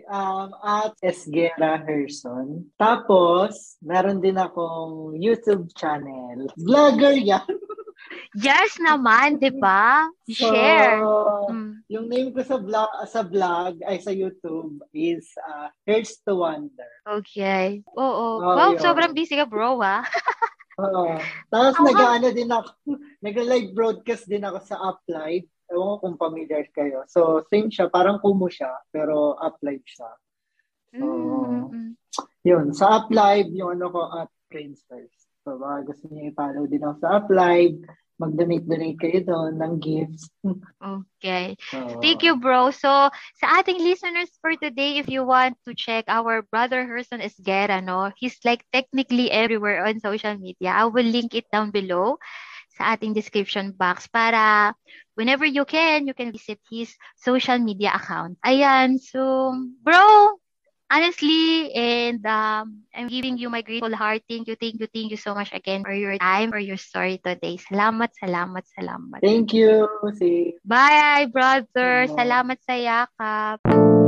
at Esguera Herson. Tapos, meron din akong YouTube channel. Vlogger yan. Yes naman, di ba? Share. Yung name ko sa vlog ay sa YouTube is Here's to Wonder. Okay. Oo. Wow, Yun. sobrang busy ka, bro, ah. Tapos nag-live broadcast din ako sa Uplive. Ewan ko kung familiar kayo. So, same siya. Parang Kumu siya, pero Uplive siya. So, yun. Sa Uplive, yung ano ko at Prince First. So, baka gusto niyo i-follow din ako sa Uplive. Mag-donate kayo doon ng gifts. Okay. Thank you, bro. So, sa ating listeners for today, if you want to check our brother Herson Esguera, no? He's like technically everywhere on social media. I will link it down below sa ating description box para whenever you can visit his social media account. Ayan. So, bro, honestly, and I'm giving you my grateful heart. Thank you so much again for your time, for your story today. Salamat. Thank you, sis. Bye, brother. Salamat sa yakap.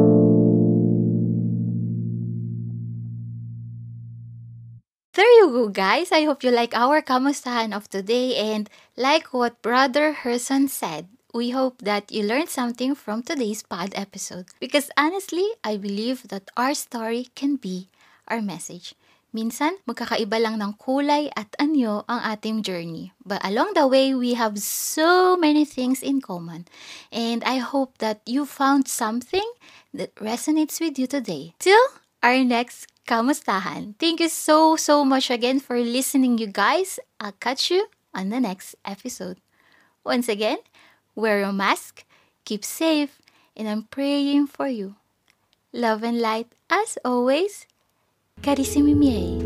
There you go, guys. I hope you like our kamustahan of today and like what Brother Herson said. We hope that you learned something from today's pod episode because honestly, I believe that our story can be our message. Minsan, magkakaiba lang ng kulay at anyo ang ating journey. But along the way, we have so many things in common. And I hope that you found something that resonates with you today. Till our next kamustahan. Thank you so much again for listening, you guys. I'll catch you on the next episode. Once again, wear your mask, keep safe, and I'm praying for you. Love and light as always. Carissimi miei.